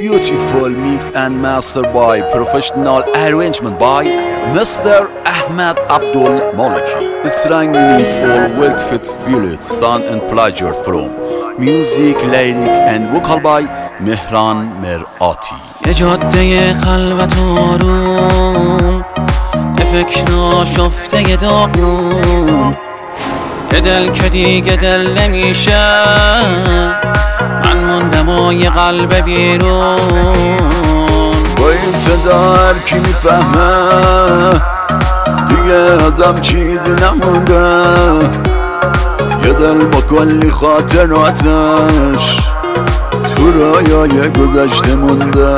Beautiful mix and master by professional arrangement by Mr. Ahmed Abdul Maliki. Strong meaningful work fit feel sound and pleasure from music, lyric and vocal by Mehran Merati. یه جاده خلوت آروم، یه فکر ناشفته یه داغون، یه دل که دیگه دل نمیشه، من موندم و یه قلب بیرون. با این صدا هر کی میفهمه دیگه آدم چیزی نمونده، یه دل با کلی خاطراتش تو رویای گذشته مونده.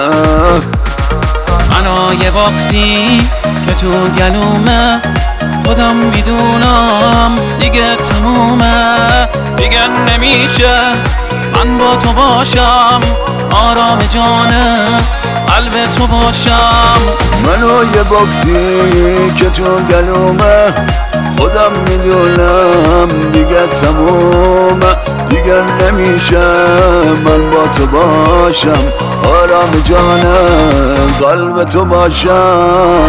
منو یه باکسی که تو گلومه، خودم میدونم دیگه تمومه، دیگه نمیشه من با تو باشم، آرام جانه قلب تو باشم. منو یه باکسی که تو گلومه، خودم میدونم دیگه تمومه، دیگه نمیشه من با تو باشم، آرام جانه قلب تو باشم.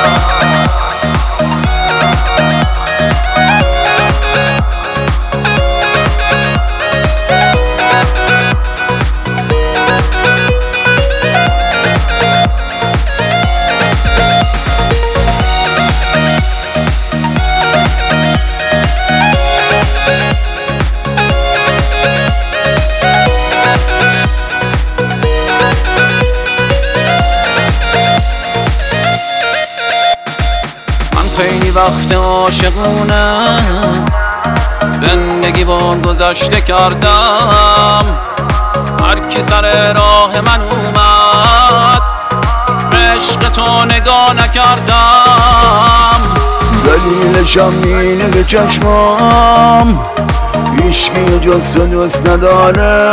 خیلی وقت عاشقونه زندگی با گذشته کردم، هر کی سر راه من اومد عشق تو نگاه نکردم. دلیلشم اینه که چشمام هیچکی جز تو دوست نداره،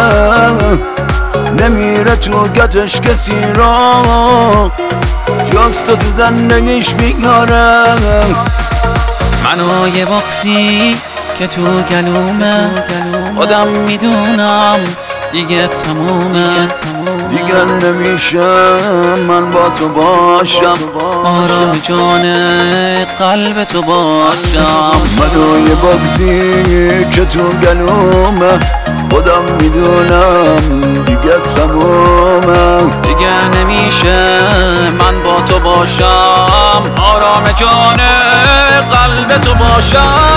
نمیره تو گتش کسی را جز تو زندگیش بیگاره. منو یه باکسی که تو گلومه، خودم میدونم دیگه تمومه، دیگه نمیشه من با تو باشم، آرام جانه قلب تو باشم. منو یه باکسی که تو گلومه، خودم میدونم دیگه تمومه، دیگه نمیشه من با تو باشم، آرام جانه قلب تو باشم.